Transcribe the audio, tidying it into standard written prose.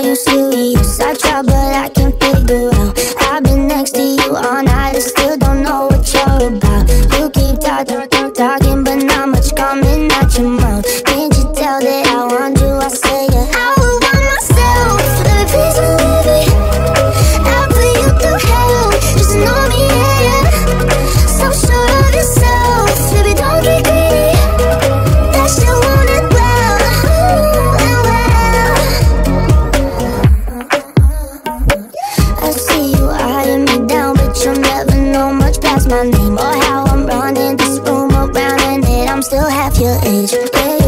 you serious. I try but I can't figure out. I've been next to you all night and still don't know what you're about. You keep talking but not much coming out your mouth. Can't you tell that I want you? I say yeah. I would want myself. Let me please you, baby. I'll put you through hell. Just know me, yeah, yeah. So sure of yourself, baby, don't get greedy. That you want it well, and well. I see you eyeing me down, but you'll never know much past my name or how I'm running this room around, and that I'm still half your age. Yeah.